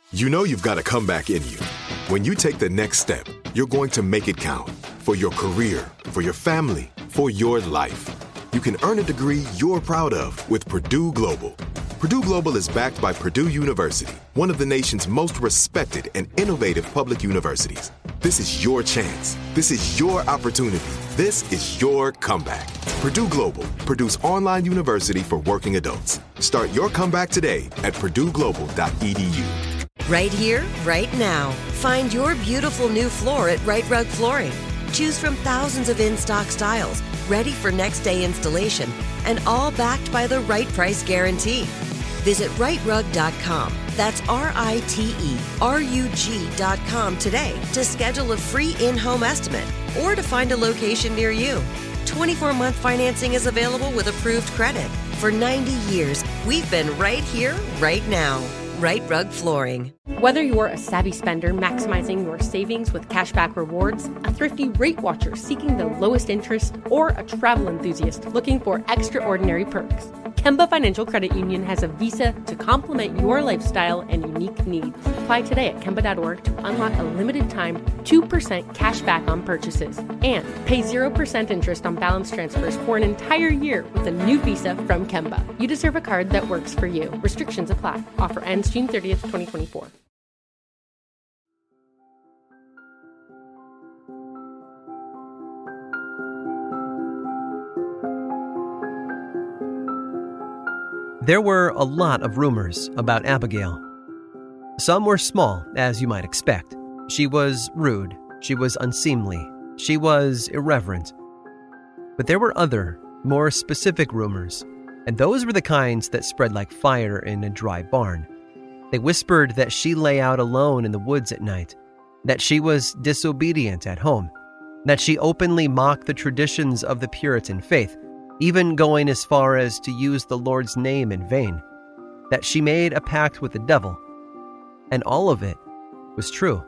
You know you've got a comeback in you. When you take the next step, you're going to make it count. For your career, for your family, for your life. You can earn a degree you're proud of with Purdue Global. Purdue Global is backed by Purdue University, one of the nation's most respected and innovative public universities. This is your chance. This is your opportunity. This is your comeback. Purdue Global, Purdue's online university for working adults. Start your comeback today at purdueglobal.edu. Right here, right now. Find your beautiful new floor at Rite Rug Flooring. Choose from thousands of in-stock styles, ready for next day installation, and all backed by the right price guarantee. Visit riterug.com. That's RITERUG.com today to schedule a free in-home estimate or to find a location near you. 24-month financing is available with approved credit. For 90 years, we've been right here, right now. Rite Rug Flooring. Whether you're a savvy spender maximizing your savings with cashback rewards, a thrifty rate watcher seeking the lowest interest, or a travel enthusiast looking for extraordinary perks, Kemba Financial Credit Union has a visa to complement your lifestyle and unique needs. Apply today at Kemba.org to unlock a limited time 2% cash back on purchases and pay 0% interest on balance transfers for an entire year with a new visa from Kemba. You deserve a card that works for you. Restrictions apply. Offer ends June 30th, 2024. There were a lot of rumors about Abigail. Some were small, as you might expect. She was rude. She was unseemly. She was irreverent. But there were other, more specific rumors, and those were the kinds that spread like fire in a dry barn. They whispered that she lay out alone in the woods at night, that she was disobedient at home, that she openly mocked the traditions of the Puritan faith, even going as far as to use the Lord's name in vain, that she made a pact with the devil, and all of it was true.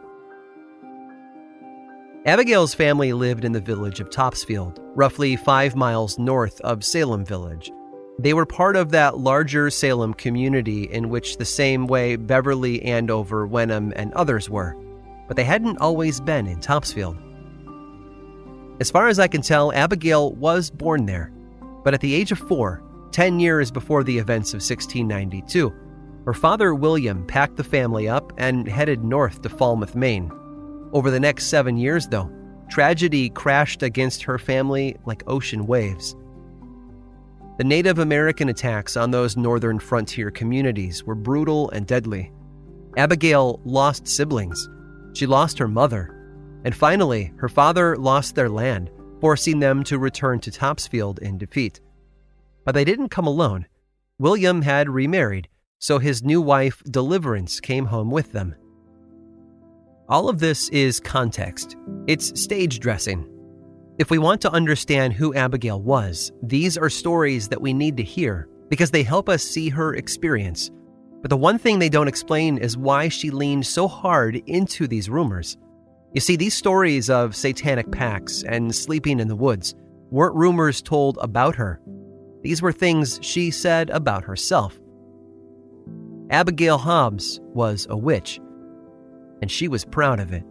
Abigail's family lived in the village of Topsfield, roughly 5 miles north of Salem Village. They were part of that larger Salem community in which the same way Beverly, Andover, Wenham, and others were, but they hadn't always been in Topsfield. As far as I can tell, Abigail was born there, but at the age of 4, 10 years before the events of 1692, her father William packed the family up and headed north to Falmouth, Maine. Over the next 7 years, though, tragedy crashed against her family like ocean waves. The Native American attacks on those northern frontier communities were brutal and deadly. Abigail lost siblings. She lost her mother. And finally, her father lost their land, forcing them to return to Topsfield in defeat. But they didn't come alone. William had remarried, so his new wife, Deliverance, came home with them. All of this is context. It's stage dressing. If we want to understand who Abigail was, these are stories that we need to hear because they help us see her experience. But the one thing they don't explain is why she leaned so hard into these rumors. You see, these stories of satanic pacts and sleeping in the woods weren't rumors told about her. These were things she said about herself. Abigail Hobbs was a witch, and she was proud of it.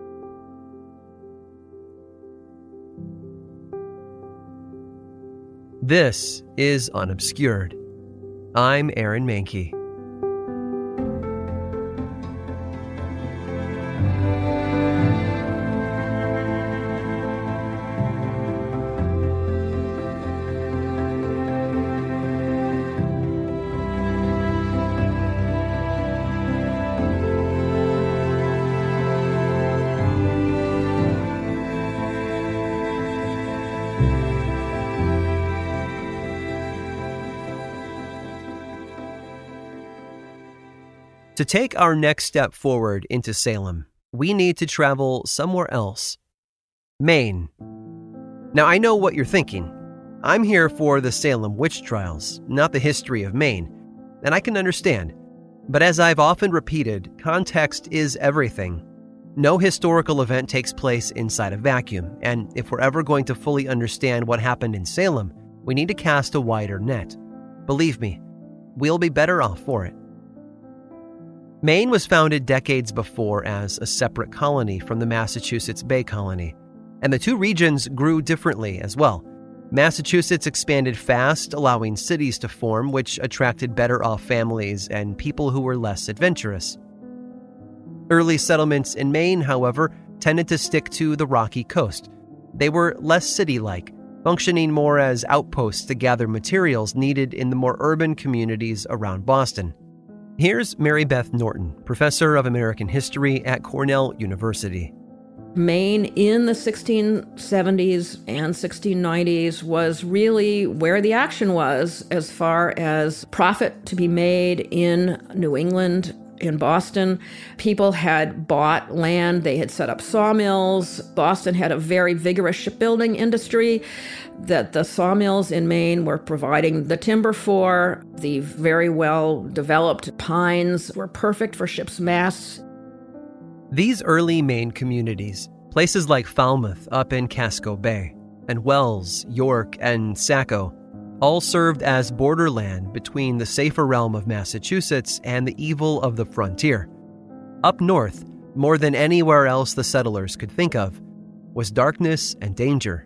This is Unobscured. I'm Aaron Mahnke. To take our next step forward into Salem, we need to travel somewhere else. Maine. Now, I know what you're thinking. I'm here for the Salem witch trials, not the history of Maine, and I can understand. But as I've often repeated, context is everything. No historical event takes place inside a vacuum, and if we're ever going to fully understand what happened in Salem, we need to cast a wider net. Believe me, we'll be better off for it. Maine was founded decades before as a separate colony from the Massachusetts Bay Colony, and the two regions grew differently as well. Massachusetts expanded fast, allowing cities to form, which attracted better-off families and people who were less adventurous. Early settlements in Maine, however, tended to stick to the rocky coast. They were less city-like, functioning more as outposts to gather materials needed in the more urban communities around Boston. Here's Mary Beth Norton, professor of American history at Cornell University. Maine in the 1670s and 1690s was really where the action was as far as profit to be made in New England, in Boston. People had bought land, they had set up sawmills. Boston had a very vigorous shipbuilding industry that the sawmills in Maine were providing the timber for. The very well-developed pines were perfect for ships' masts. These early Maine communities, places like Falmouth up in Casco Bay, and Wells, York, and Saco, all served as borderland between the safer realm of Massachusetts and the evil of the frontier. Up north, more than anywhere else the settlers could think of, was darkness and danger.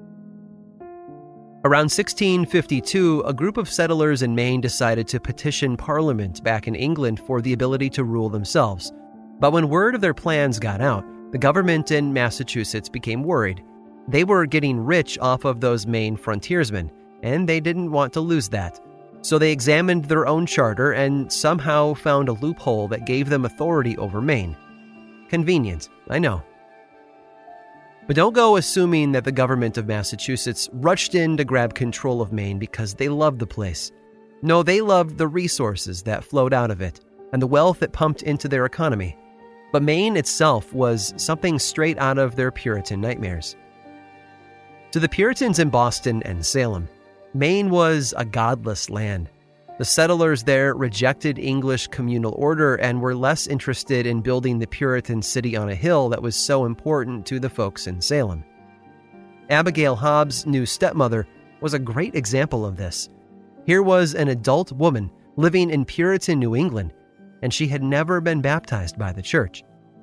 Around 1652, a group of settlers in Maine decided to petition Parliament back in England for the ability to rule themselves. But when word of their plans got out, the government in Massachusetts became worried. They were getting rich off of those Maine frontiersmen, and they didn't want to lose that. So they examined their own charter and somehow found a loophole that gave them authority over Maine. Convenient, I know. But don't go assuming that the government of Massachusetts rushed in to grab control of Maine because they loved the place. No, they loved the resources that flowed out of it and the wealth it pumped into their economy. But Maine itself was something straight out of their Puritan nightmares. To the Puritans in Boston and Salem, Maine was a godless land. The settlers there rejected English communal order and were less interested in building the Puritan city on a hill that was so important to the folks in Salem. Abigail Hobbs' new stepmother was a great example of this. Here was an adult woman living in Puritan New England, and she had never been baptized by the church.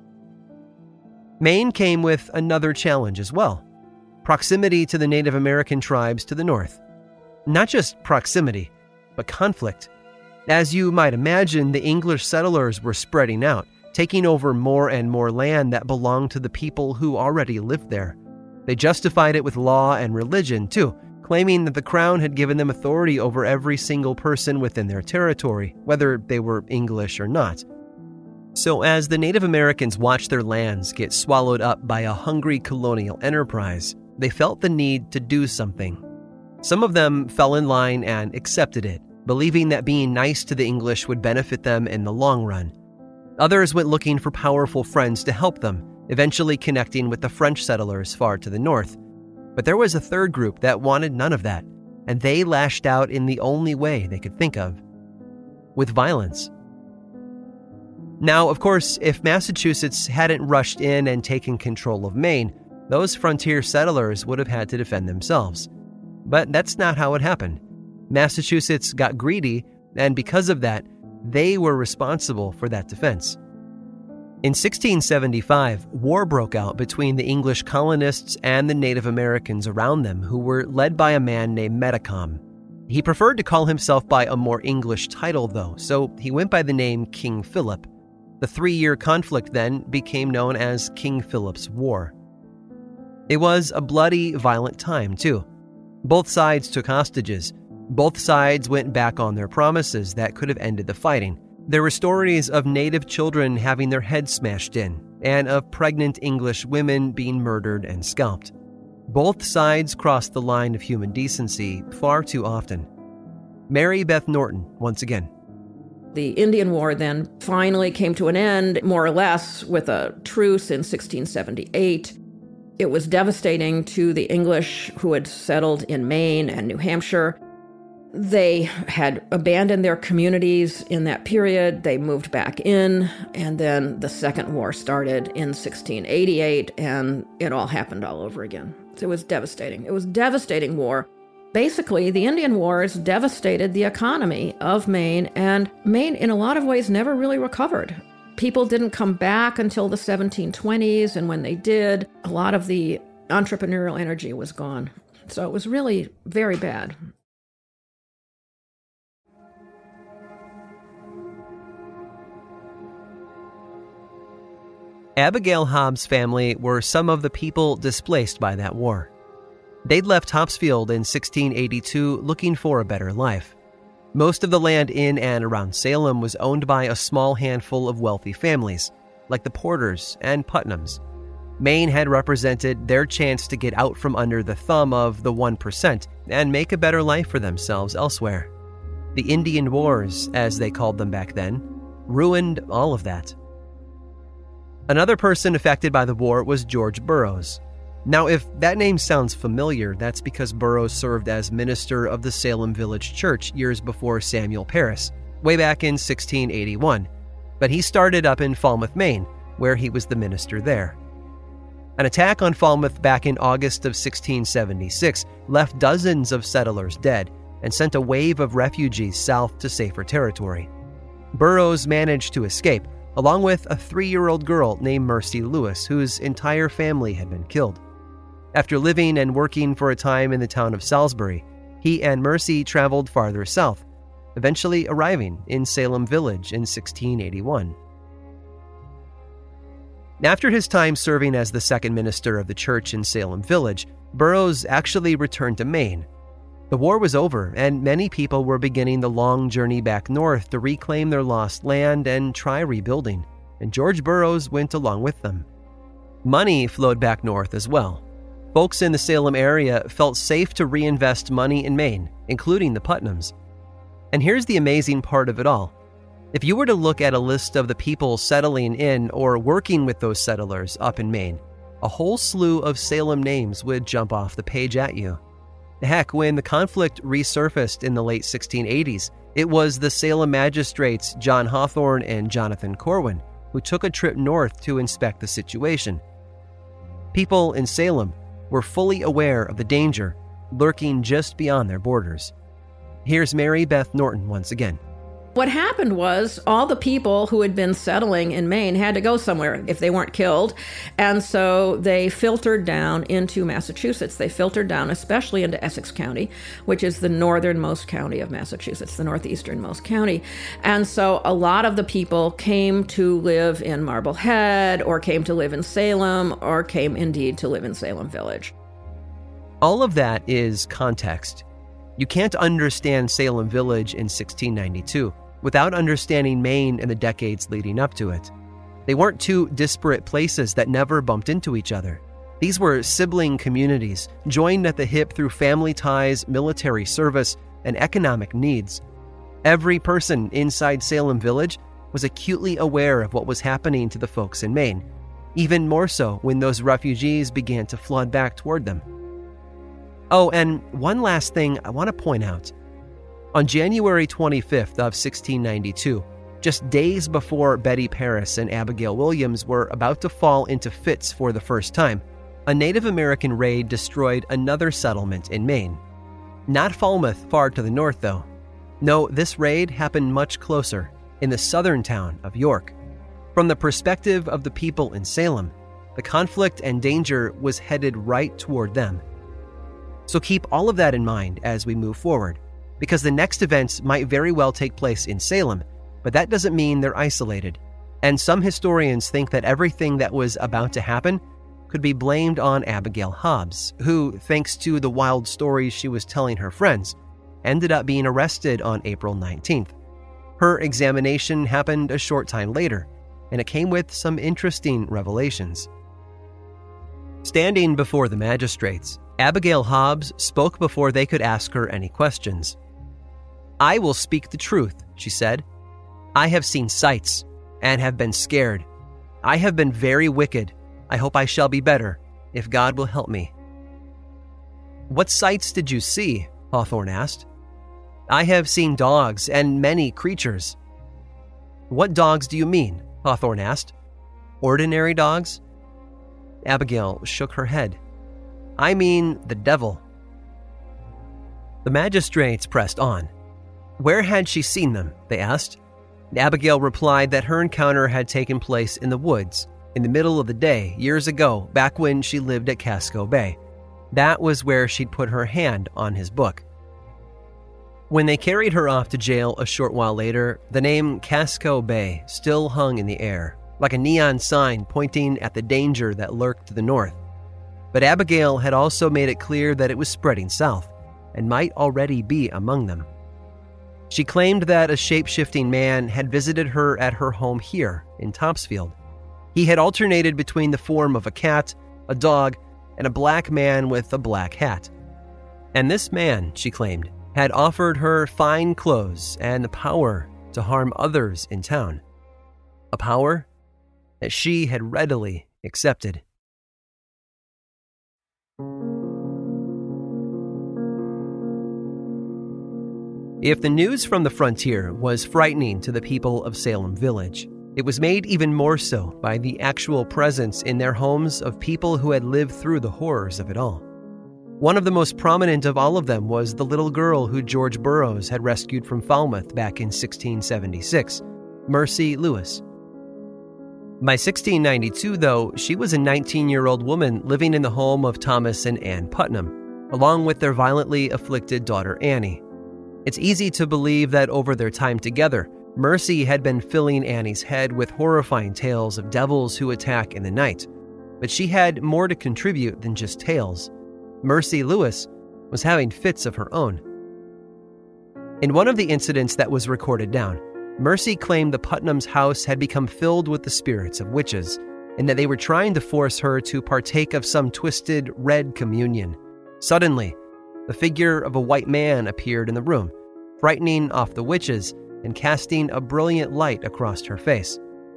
Maine came with another challenge as well: proximity to the Native American tribes to the north. Not just proximity, but conflict. As you might imagine, the English settlers were spreading out, taking over more and more land that belonged to the people who already lived there. They justified it with law and religion, too, claiming that the crown had given them authority over every single person within their territory, whether they were English or not. So as the Native Americans watched their lands get swallowed up by a hungry colonial enterprise, they felt the need to do something. Some of them fell in line and accepted it, believing that being nice to the English would benefit them in the long run. Others went looking for powerful friends to help them, eventually connecting with the French settlers far to the north. But there was a third group that wanted none of that, and they lashed out in the only way they could think of: with violence. Now, of course, if Massachusetts hadn't rushed in and taken control of Maine, those frontier settlers would have had to defend themselves. But that's not how it happened. Massachusetts got greedy, and because of that, they were responsible for that defense. In 1675, war broke out between the English colonists and the Native Americans around them, who were led by a man named Metacom. He preferred to call himself by a more English title, though, so he went by the name King Philip. The 3-year conflict then became known as King Philip's War. It was a bloody, violent time, too. Both sides took hostages. Both sides went back on their promises that could have ended the fighting. There were stories of native children having their heads smashed in, and of pregnant English women being murdered and scalped. Both sides crossed the line of human decency far too often. Mary Beth Norton, once again. The Indian War then finally came to an end, more or less, with a truce in 1678. It was devastating to the English who had settled in Maine and New Hampshire. They had abandoned their communities in that period. They moved back in, and then the Second War started in 1688, and it all happened all over again. So it was devastating. It was a devastating war. Basically, the Indian Wars devastated the economy of Maine, and Maine, in a lot of ways, never really recovered. People didn't come back until the 1720s, and when they did, a lot of the entrepreneurial energy was gone. So it was really very bad. Abigail Hobbs' family were some of the people displaced by that war. They'd left Topsfield in 1682 looking for a better life. Most of the land in and around Salem was owned by a small handful of wealthy families, like the Porters and Putnams. Maine had represented their chance to get out from under the thumb of the 1% and make a better life for themselves elsewhere. The Indian Wars, as they called them back then, ruined all of that. Another person affected by the war was George Burroughs. Now, if that name sounds familiar, that's because Burroughs served as minister of the Salem Village Church years before Samuel Parris, way back in 1681. But he started up in Falmouth, Maine, where he was the minister there. An attack on Falmouth back in August of 1676 left dozens of settlers dead and sent a wave of refugees south to safer territory. Burroughs managed to escape, along with a 3-year-old girl named Mercy Lewis, whose entire family had been killed. After living and working for a time in the town of Salisbury, he and Mercy traveled farther south, eventually arriving in Salem Village in 1681. After his time serving as the second minister of the church in Salem Village, Burroughs actually returned to Maine. The war was over, and many people were beginning the long journey back north to reclaim their lost land and try rebuilding, and George Burroughs went along with them. Money flowed back north as well. Folks in the Salem area felt safe to reinvest money in Maine, including the Putnams. And here's the amazing part of it all. If you were to look at a list of the people settling in or working with those settlers up in Maine, a whole slew of Salem names would jump off the page at you. Heck, when the conflict resurfaced in the late 1680s, it was the Salem magistrates John Hawthorne and Jonathan Corwin who took a trip north to inspect the situation. People in Salem were fully aware of the danger lurking just beyond their borders. Here's Mary Beth Norton once again. What happened was all the people who had been settling in Maine had to go somewhere if they weren't killed. And so they filtered down into Massachusetts. They filtered down especially into Essex County, which is the northernmost county of Massachusetts, the northeasternmost county. And so a lot of the people came to live in Marblehead, or came to live in Salem, or came indeed to live in Salem Village. All of that is context. You can't understand Salem Village in 1692 without understanding Maine in the decades leading up to it. They weren't two disparate places that never bumped into each other. These were sibling communities, joined at the hip through family ties, military service, and economic needs. Every person inside Salem Village was acutely aware of what was happening to the folks in Maine, even more so when those refugees began to flood back toward them. Oh, and one last thing I want to point out. On January 25th of 1692, just days before Betty Parris and Abigail Williams were about to fall into fits for the first time, a Native American raid destroyed another settlement in Maine. Not Falmouth, far to the north, though. No, this raid happened much closer, in the southern town of York. From the perspective of the people in Salem, the conflict and danger was headed right toward them. So keep all of that in mind as we move forward, because the next events might very well take place in Salem, but that doesn't mean they're isolated. And some historians think that everything that was about to happen could be blamed on Abigail Hobbs, who, thanks to the wild stories she was telling her friends, ended up being arrested on April 19th. Her examination happened a short time later, and it came with some interesting revelations. Standing before the magistrates, Abigail Hobbs spoke before they could ask her any questions. "I will speak the truth," she said. "I have seen sights and have been scared. I have been very wicked. I hope I shall be better, if God will help me." "What sights did you see?" Hawthorne asked. "I have seen dogs and many creatures." "What dogs do you mean?" Hawthorne asked. "Ordinary dogs?" Abigail shook her head. "I mean the devil." The magistrates pressed on. Where had she seen them, they asked. Abigail replied that her encounter had taken place in the woods, in the middle of the day, years ago, back when she lived at Casco Bay. That was where she'd put her hand on his book. When they carried her off to jail a short while later, the name Casco Bay still hung in the air, like a neon sign pointing at the danger that lurked to the north. But Abigail had also made it clear that it was spreading south, and might already be among them. She claimed that a shape-shifting man had visited her at her home here in Topsfield. He had alternated between the form of a cat, a dog, and a black man with a black hat. And this man, she claimed, had offered her fine clothes and the power to harm others in town. A power that she had readily accepted. If the news from the frontier was frightening to the people of Salem Village, it was made even more so by the actual presence in their homes of people who had lived through the horrors of it all. One of the most prominent of all of them was the little girl who George Burroughs had rescued from Falmouth back in 1676, Mercy Lewis. By 1692, though, she was a 19-year-old woman living in the home of Thomas and Ann Putnam, along with their violently afflicted daughter Annie. It's easy to believe that over their time together, Mercy had been filling Annie's head with horrifying tales of devils who attack in the night. But she had more to contribute than just tales. Mercy Lewis was having fits of her own. In one of the incidents that was recorded down, Mercy claimed the Putnams' house had become filled with the spirits of witches, and that they were trying to force her to partake of some twisted red communion. Suddenly, the figure of a white man appeared in the room, frightening off the witches and casting a brilliant light across her face.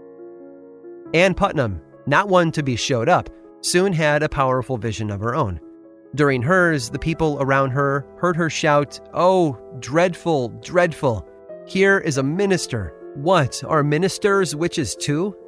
Ann Putnam, not one to be showed up, soon had a powerful vision of her own. During hers, the people around her heard her shout, "Oh, dreadful, dreadful! Here is a minister. What, are ministers witches too?"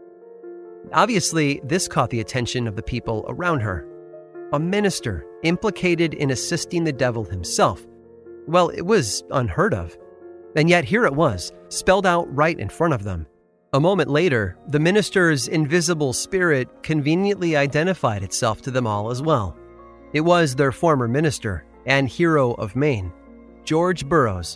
Obviously, this caught the attention of the people around her. A minister implicated in assisting the devil himself. Well, it was unheard of. And yet here it was, spelled out right in front of them. A moment later, the minister's invisible spirit conveniently identified itself to them all as well. It was their former minister and hero of Maine, George Burroughs.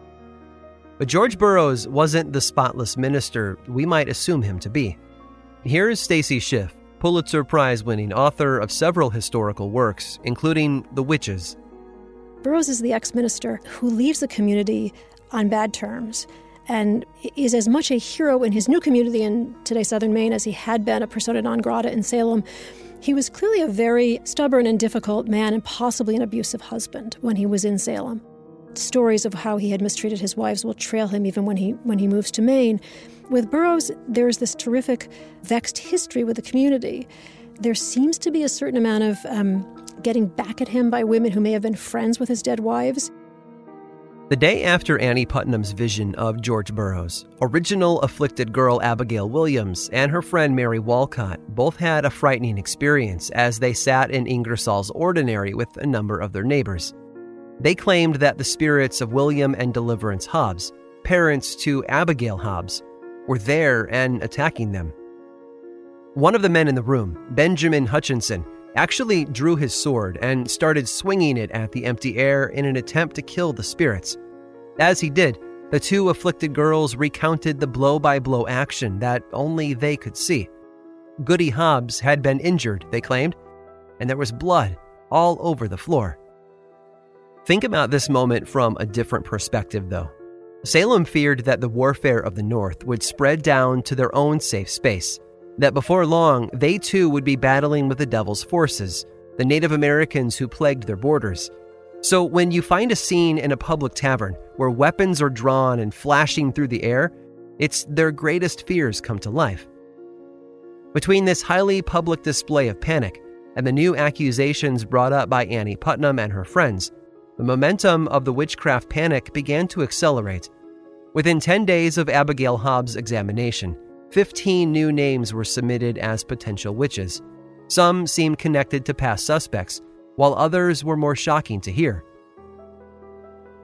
But George Burroughs wasn't the spotless minister we might assume him to be. Here's Stacy Schiff, Pulitzer Prize-winning author of several historical works, including The Witches. Burroughs is the ex-minister who leaves the community on bad terms and is as much a hero in his new community in today's southern Maine as he had been a persona non grata in Salem. He was clearly a very stubborn and difficult man and possibly an abusive husband when he was in Salem. Stories of how he had mistreated his wives will trail him even when he moves to Maine. With Burroughs, there's this terrific vexed history with the community. There seems to be a certain amount of getting back at him by women who may have been friends with his dead wives. The day after Annie Putnam's vision of George Burroughs, original afflicted girl Abigail Williams and her friend Mary Walcott both had a frightening experience as they sat in Ingersoll's ordinary with a number of their neighbors. They claimed that the spirits of William and Deliverance Hobbs, parents to Abigail Hobbs, were there and attacking them. One of the men in the room, Benjamin Hutchinson, actually drew his sword and started swinging it at the empty air in an attempt to kill the spirits. As he did, the two afflicted girls recounted the blow-by-blow action that only they could see. Goody Hobbs had been injured, they claimed, and there was blood all over the floor. Think about this moment from a different perspective, though. Salem feared that the warfare of the North would spread down to their own safe space, that before long, they too would be battling with the devil's forces, the Native Americans who plagued their borders. So when you find a scene in a public tavern where weapons are drawn and flashing through the air, it's their greatest fears come to life. Between this highly public display of panic and the new accusations brought up by Annie Putnam and her friends, the momentum of the witchcraft panic began to accelerate. Within 10 days of Abigail Hobbs' examination, 15 new names were submitted as potential witches. Some seemed connected to past suspects, while others were more shocking to hear.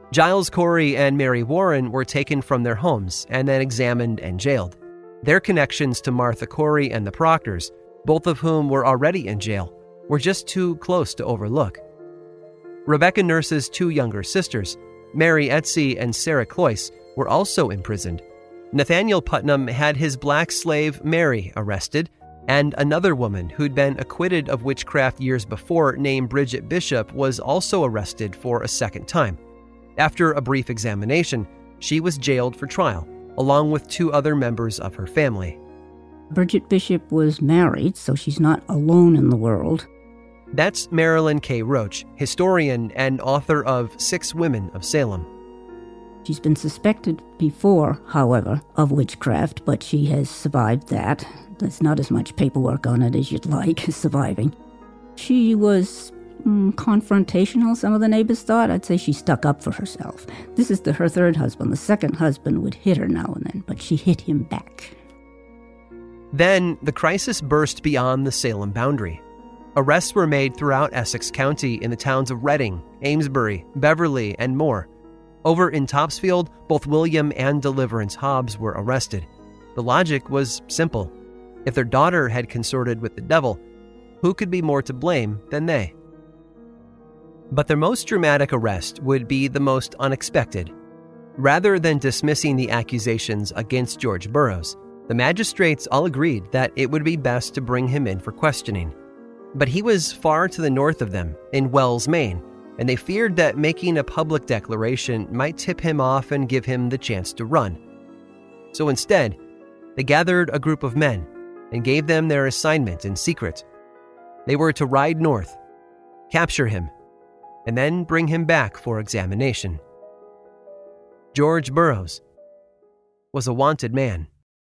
Giles Corey and Mary Warren were taken from their homes and then examined and jailed. Their connections to Martha Corey and the Proctors, both of whom were already in jail, were just too close to overlook. Rebecca Nurse's two younger sisters, Mary Etsy and Sarah Cloyce, were also imprisoned. Nathaniel Putnam had his black slave Mary arrested, and another woman who'd been acquitted of witchcraft years before, named Bridget Bishop, was also arrested for a second time. After a brief examination, she was jailed for trial, along with two other members of her family. Bridget Bishop was married, so she's not alone in the world. That's Marilyn K. Roach, historian and author of 6 Women of Salem. She's been suspected before, however, of witchcraft, but she has survived that. There's not as much paperwork on it as you'd like, surviving. She was confrontational, some of the neighbors thought. I'd say she stuck up for herself. This is her third husband. The second husband would hit her now and then, but she hit him back. Then the crisis burst beyond the Salem boundary. Arrests were made throughout Essex County in the towns of Reading, Amesbury, Beverly, and more. Over in Topsfield, both William and Deliverance Hobbs were arrested. The logic was simple. If their daughter had consorted with the devil, who could be more to blame than they? But their most dramatic arrest would be the most unexpected. Rather than dismissing the accusations against George Burroughs, the magistrates all agreed that it would be best to bring him in for questioning. But he was far to the north of them, in Wells, Maine, and they feared that making a public declaration might tip him off and give him the chance to run. So instead, they gathered a group of men and gave them their assignment in secret. They were to ride north, capture him, and then bring him back for examination. George Burroughs was a wanted man.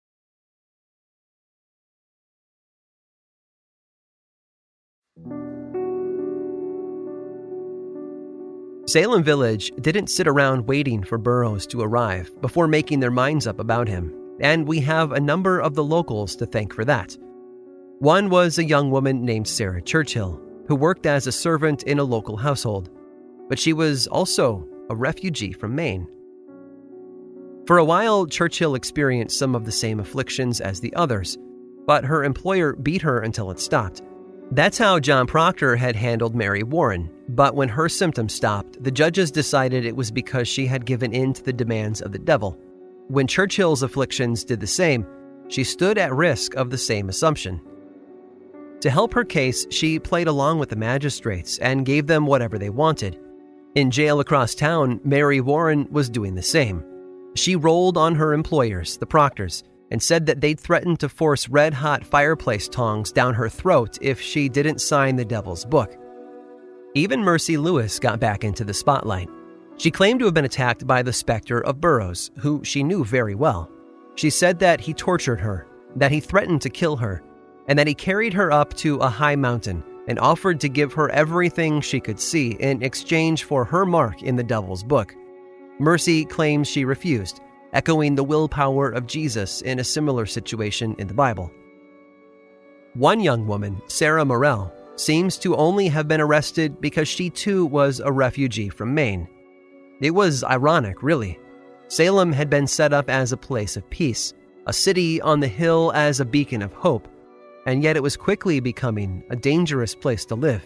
Salem Village didn't sit around waiting for Burroughs to arrive before making their minds up about him, and we have a number of the locals to thank for that. One was a young woman named Sarah Churchill, who worked as a servant in a local household, but she was also a refugee from Maine. For a while, Churchill experienced some of the same afflictions as the others, but her employer beat her until it stopped. That's how John Proctor had handled Mary Warren, but when her symptoms stopped, the judges decided it was because she had given in to the demands of the devil. When Churchill's afflictions did the same, she stood at risk of the same assumption. To help her case, she played along with the magistrates and gave them whatever they wanted. In jail across town, Mary Warren was doing the same. She rolled on her employers, the Proctors, and said that they'd threatened to force red-hot fireplace tongs down her throat if she didn't sign the devil's book. Even Mercy Lewis got back into the spotlight. She claimed to have been attacked by the specter of Burroughs, who she knew very well. She said that he tortured her, that he threatened to kill her, and that he carried her up to a high mountain and offered to give her everything she could see in exchange for her mark in the devil's book. Mercy claims she refused, echoing the willpower of Jesus in a similar situation in the Bible. One young woman, Sarah Morell, seems to only have been arrested because she too was a refugee from Maine. It was ironic, really. Salem had been set up as a place of peace, a city on the hill as a beacon of hope, and yet it was quickly becoming a dangerous place to live.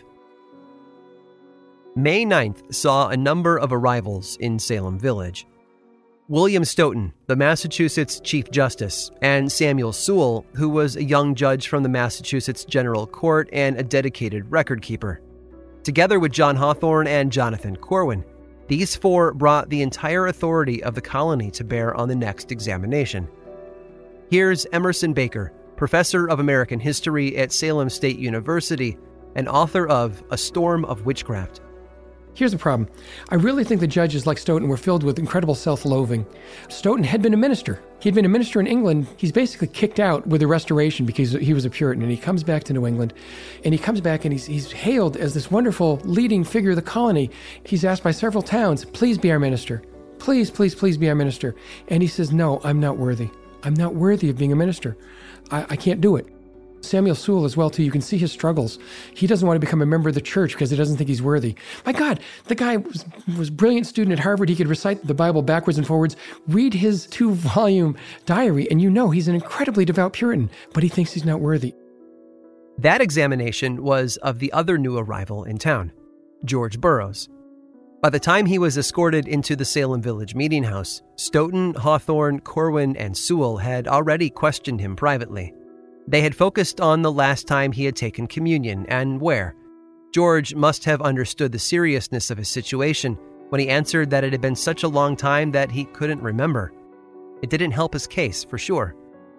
May 9th saw a number of arrivals in Salem Village. William Stoughton, the Massachusetts Chief Justice, and Samuel Sewell, who was a young judge from the Massachusetts General Court and a dedicated record keeper. Together with John Hawthorne and Jonathan Corwin, these 4 brought the entire authority of the colony to bear on the next examination. Here's Emerson Baker, professor of American history at Salem State University and author of A Storm of Witchcraft. Here's the problem. I really think the judges like Stoughton were filled with incredible self-loathing. Stoughton had been a minister. He'd been a minister in England. He's basically kicked out with the Restoration because he was a Puritan, and he comes back to New England, and he comes back and he's hailed as this wonderful leading figure of the colony. He's asked by several towns, please be our minister. Please, please, please be our minister. And he says, no, I'm not worthy. I'm not worthy of being a minister. I can't do it. Samuel Sewall as well, too. You can see his struggles. He doesn't want to become a member of the church because he doesn't think he's worthy. My God, the guy was a brilliant student at Harvard. He could recite the Bible backwards and forwards. Read his 2-volume diary, and you know he's an incredibly devout Puritan, but he thinks he's not worthy. That examination was of the other new arrival in town, George Burroughs. By the time he was escorted into the Salem Village meeting house, Stoughton, Hawthorne, Corwin, and Sewall had already questioned him privately. They had focused on the last time he had taken communion and where. George must have understood the seriousness of his situation when he answered that it had been such a long time that he couldn't remember. It didn't help his case, for sure.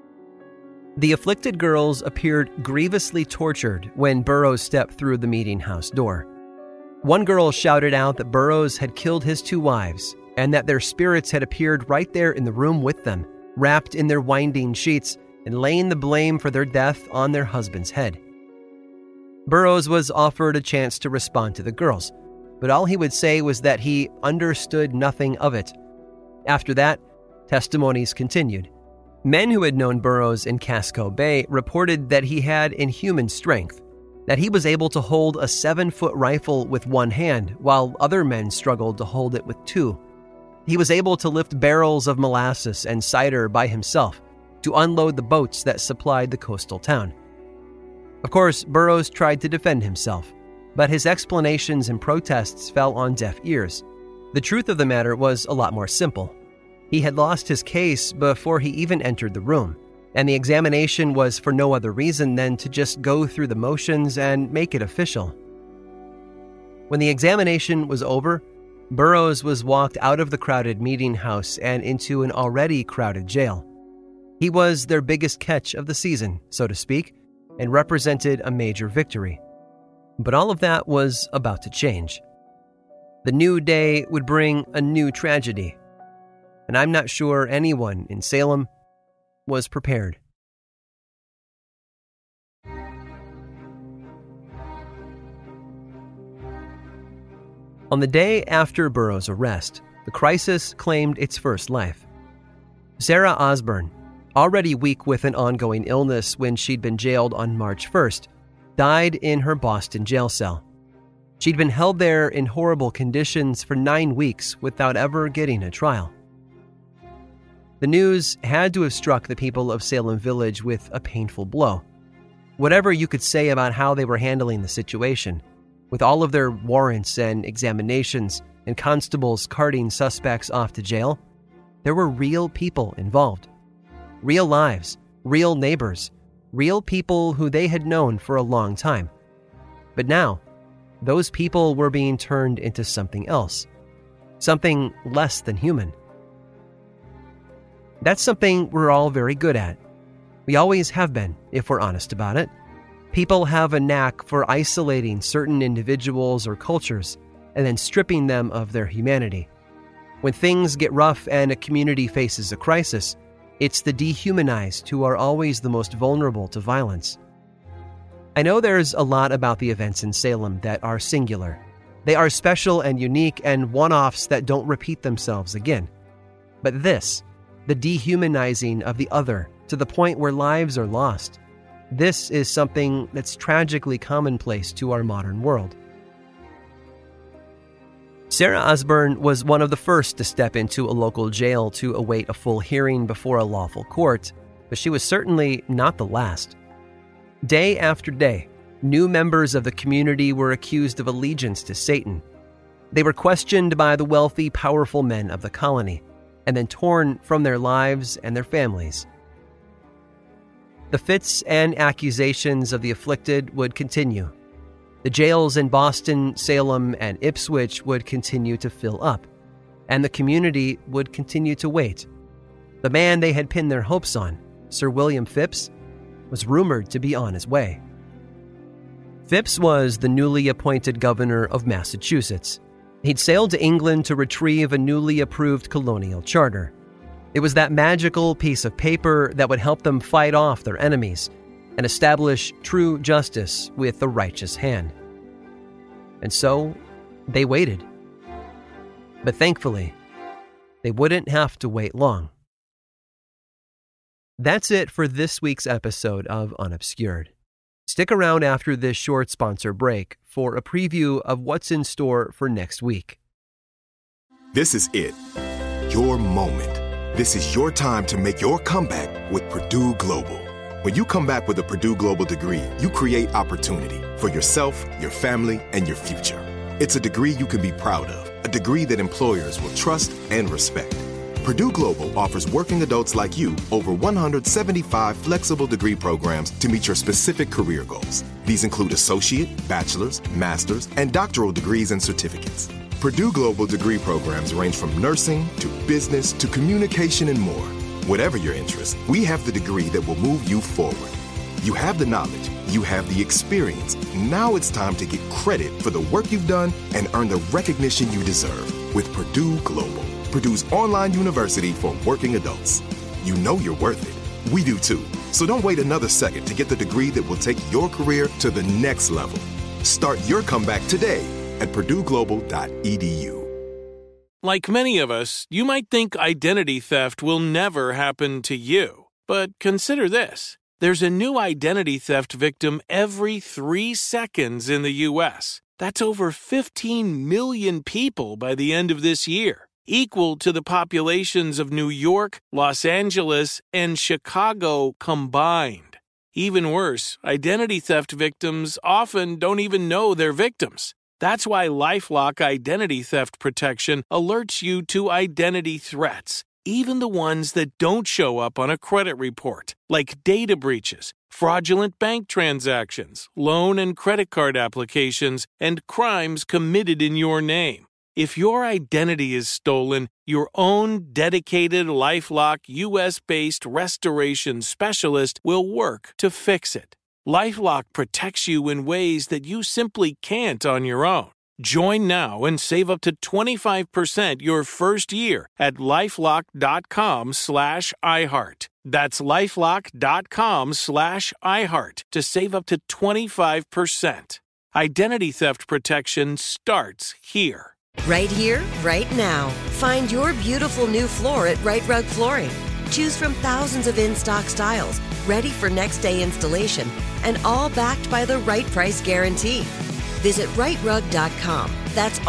The afflicted girls appeared grievously tortured when Burroughs stepped through the meeting house door. One girl shouted out that Burroughs had killed his 2 wives and that their spirits had appeared right there in the room with them, wrapped in their winding sheets and laying the blame for their death on their husband's head. Burroughs was offered a chance to respond to the girls, but all he would say was that he understood nothing of it. After that, testimonies continued. Men who had known Burroughs in Casco Bay reported that he had inhuman strength, that he was able to hold a 7-foot rifle with one hand, while other men struggled to hold it with 2. He was able to lift barrels of molasses and cider by himself, to unload the boats that supplied the coastal town. Of course, Burroughs tried to defend himself, but his explanations and protests fell on deaf ears. The truth of the matter was a lot more simple. He had lost his case before he even entered the room, and the examination was for no other reason than to just go through the motions and make it official. When the examination was over, Burroughs was walked out of the crowded meeting house and into an already crowded jail. He was their biggest catch of the season, so to speak, and represented a major victory. But all of that was about to change. The new day would bring a new tragedy, and I'm not sure anyone in Salem was prepared. On the day after Burroughs' arrest, the crisis claimed its first life. Sarah Osborne, already weak with an ongoing illness when she'd been jailed on March 1st, died in her Boston jail cell. She'd been held there in horrible conditions for 9 weeks without ever getting a trial. The news had to have struck the people of Salem Village with a painful blow. Whatever you could say about how they were handling the situation, with all of their warrants and examinations and constables carting suspects off to jail, there were real people involved. Real lives, real neighbors, real people who they had known for a long time. But now, those people were being turned into something else, something less than human. That's something we're all very good at. We always have been, if we're honest about it. People have a knack for isolating certain individuals or cultures and then stripping them of their humanity. When things get rough and a community faces a crisis, it's the dehumanized who are always the most vulnerable to violence. I know there's a lot about the events in Salem that are singular. They are special and unique and one-offs that don't repeat themselves again. But this, the dehumanizing of the other to the point where lives are lost, this is something that's tragically commonplace to our modern world. Sarah Osborne was one of the first to step into a local jail to await a full hearing before a lawful court, but she was certainly not the last. Day after day, new members of the community were accused of allegiance to Satan. They were questioned by the wealthy, powerful men of the colony, and then torn from their lives and their families. The fits and accusations of the afflicted would continue. The jails in Boston, Salem, and Ipswich would continue to fill up, and the community would continue to wait. The man they had pinned their hopes on, Sir William Phips, was rumored to be on his way. Phips was the newly appointed governor of Massachusetts. He'd sailed to England to retrieve a newly approved colonial charter. It was that magical piece of paper that would help them fight off their enemies and establish true justice with the righteous hand. And so, they waited. But thankfully, they wouldn't have to wait long. That's it for this week's episode of Unobscured. Stick around after this short sponsor break for a preview of what's in store for next week. This is it. Your moment. This is your time to make your comeback with Purdue Global. When you come back with a Purdue Global degree, you create opportunity for yourself, your family, and your future. It's a degree you can be proud of, a degree that employers will trust and respect. Purdue Global offers working adults like you over 175 flexible degree programs to meet your specific career goals. These include associate, bachelor's, master's, and doctoral degrees and certificates. Purdue Global degree programs range from nursing to business to communication and more. Whatever your interest, we have the degree that will move you forward. You have the knowledge, you have the experience. Now it's time to get credit for the work you've done and earn the recognition you deserve with Purdue Global, Purdue's online university for working adults. You know you're worth it. We do too. So don't wait another second to get the degree that will take your career to the next level. Start your comeback today at purdueglobal.edu. Like many of us, you might think identity theft will never happen to you. But consider this. There's a new identity theft victim every 3 seconds in the U.S. That's over 15 million people by the end of this year, equal to the populations of New York, Los Angeles, and Chicago combined. Even worse, identity theft victims often don't even know they're victims. That's why LifeLock Identity Theft Protection alerts you to identity threats, even the ones that don't show up on a credit report, like data breaches, fraudulent bank transactions, loan and credit card applications, and crimes committed in your name. If your identity is stolen, your own dedicated LifeLock US-based restoration specialist will work to fix it. LifeLock protects you in ways that you simply can't on your own. Join now and save up to 25% your first year at LifeLock.com/iHeart. That's LifeLock.com/iHeart to save up to 25%. Identity theft protection starts here. Right here, right now. Find your beautiful new floor at Right Rug Flooring. Choose from thousands of in-stock styles, ready for next day installation, and all backed by the right price guarantee. Visit rightrug.com. That's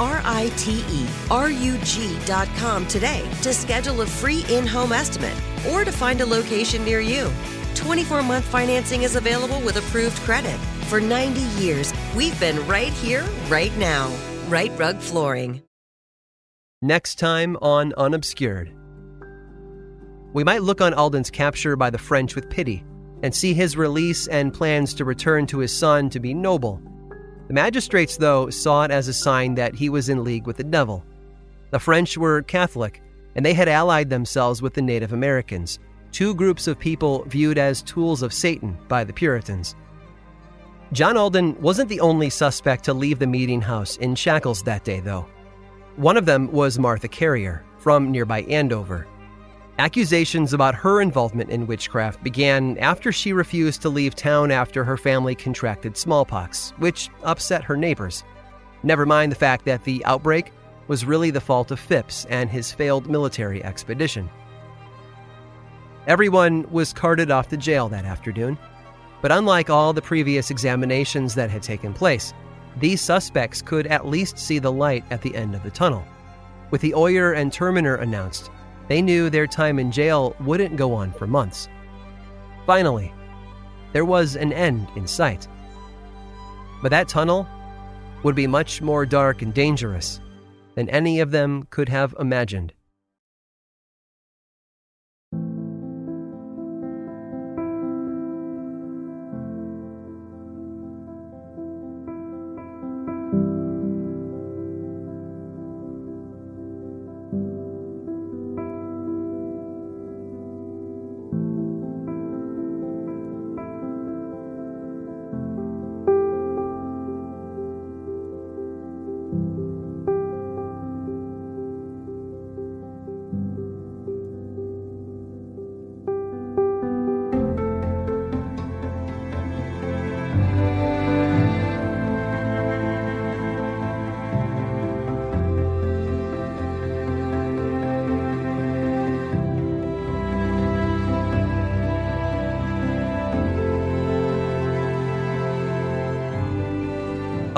RITERUG.com today to schedule a free in-home estimate or to find a location near you. 24-month financing is available with approved credit. For 90 years, we've been right here, right now. Right Rug Flooring. Next time on Unobscured. We might look on Alden's capture by the French with pity and see his release and plans to return to his son to be noble. The magistrates, though, saw it as a sign that he was in league with the devil. The French were Catholic, and they had allied themselves with the Native Americans, two groups of people viewed as tools of Satan by the Puritans. John Alden wasn't the only suspect to leave the meeting house in shackles that day, though. One of them was Martha Carrier from nearby Andover. Accusations about her involvement in witchcraft began after she refused to leave town after her family contracted smallpox, which upset her neighbors. Never mind the fact that the outbreak was really the fault of Phipps and his failed military expedition. Everyone was carted off to jail that afternoon, but unlike all the previous examinations that had taken place, these suspects could at least see the light at the end of the tunnel. With the Oyer and Terminer announced, they knew their time in jail wouldn't go on for months. Finally, there was an end in sight. But that tunnel would be much more dark and dangerous than any of them could have imagined.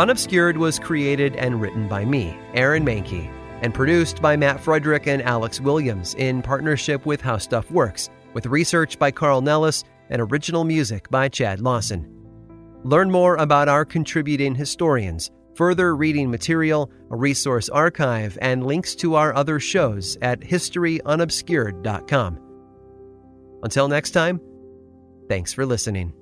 Unobscured was created and written by me, Aaron Mahnke, and produced by Matt Frederick and Alex Williams in partnership with How Stuff Works, with research by Carl Nellis and original music by Chad Lawson. Learn more about our contributing historians, further reading material, a resource archive, and links to our other shows at historyunobscured.com. Until next time, thanks for listening.